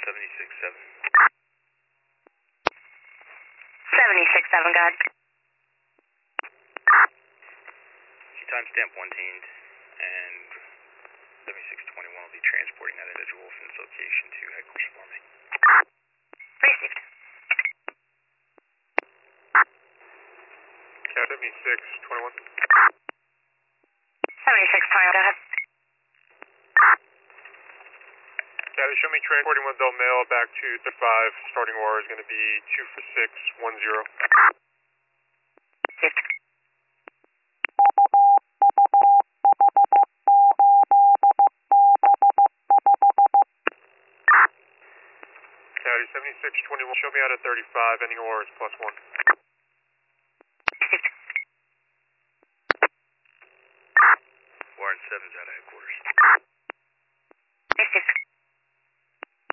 76-7. 76-7, God. Timestamp 1 tamed, and 7621 will be transporting that individual from this location to headquarters for me. Received. Cat 7621. 76-20, go ahead. Cat, show me transporting with Del Mail back to 35. Starting OR is going to be 24610. Received. Cat 7621, show me out at 35. Ending OR is +1.